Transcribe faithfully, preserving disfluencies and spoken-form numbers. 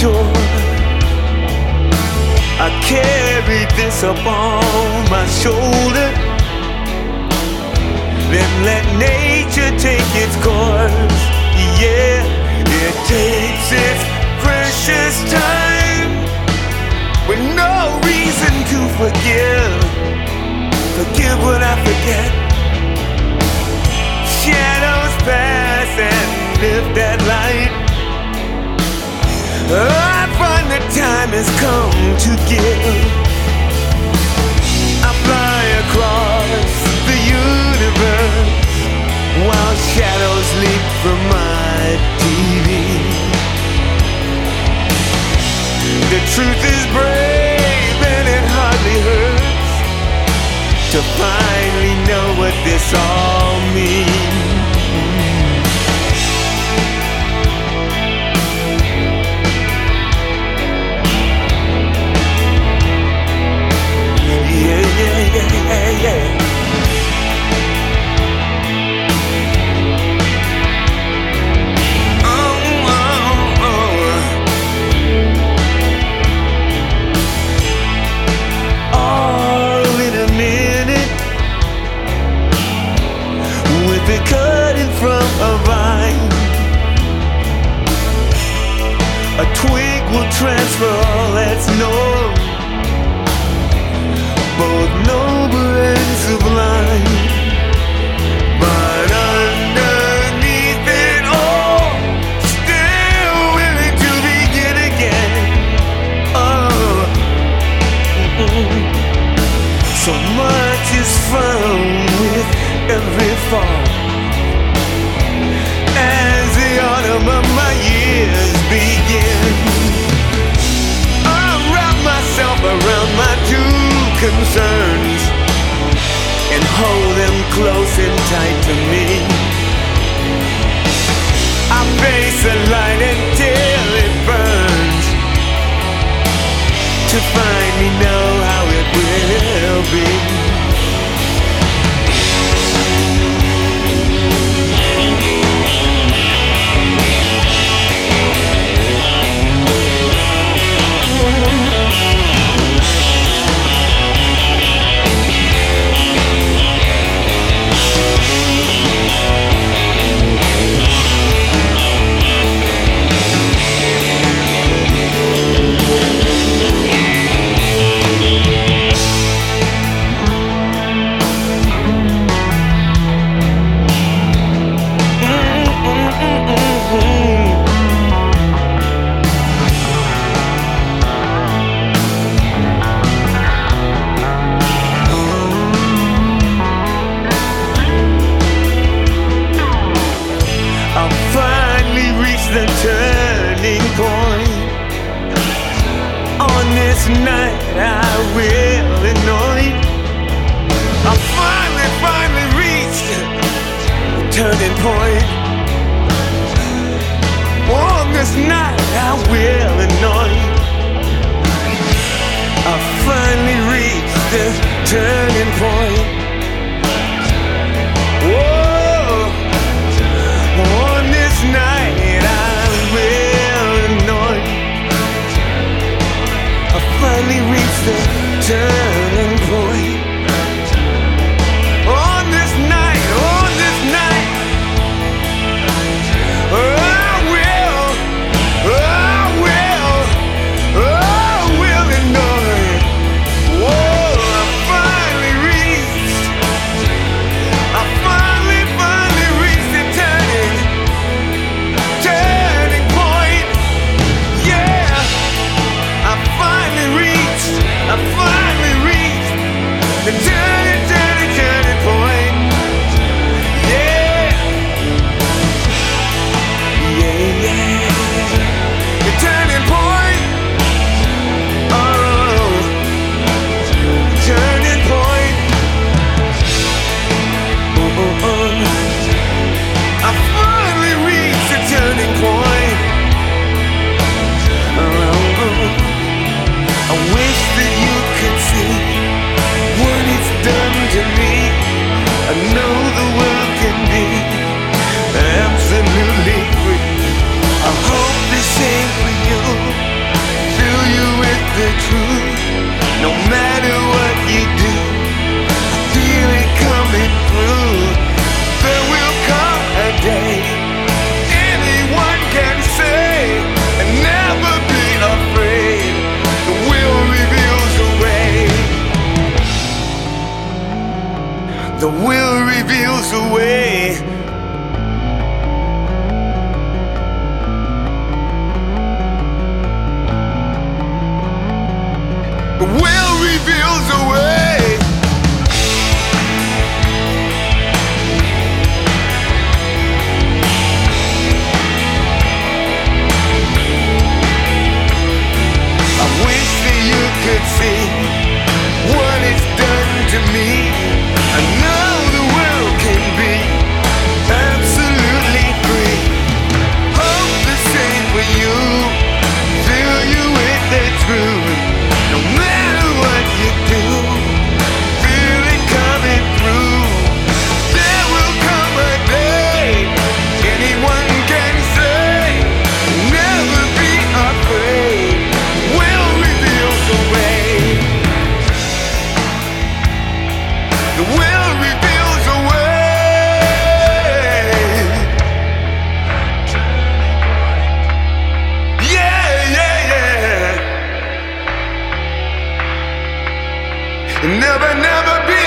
shore. I carry this upon my shoulder, then let nature take its course. Yeah, it takes its precious time with no reason to forgive. Forgive what I forget. Shadows pass and live that light. I find the time has come to give. I fly across the universe while shadows leap from my T V. The truth is brave and it hardly hurts to finally know what this all means. Yeah, yeah, yeah, yeah. Cutting from a vine, a twig will transfer all that's known, both noble and sublime. But underneath it all, still willing to begin again. Oh, so much is found with every fall. As the autumn of my years begin, I wrap myself around my two concerns and hold them close and tight to me. I face the light until it burns, to finally know how it will be. Tonight I will anoint. I finally, finally reached the turning point. On this night I will anoint. I finally reached the turning point. Whoa, on this night I will anoint. Finally reached the turning point. On this night, on this night, I will, I will, I will anoint. Whoa, I finally reached, I finally, finally reached the turning, turning point. Yeah, I finally reached, I finally reveals a way. The will reveals a way. I wish that you could see what it's done to me. I know the world can be absolutely free. Hope the same for you. Fill you with the truth. No matter what you do, feel it coming through. There will come a day anyone can say, never be afraid. Will reveals the way. The will reveals a way. Yeah, yeah, yeah. Never, never be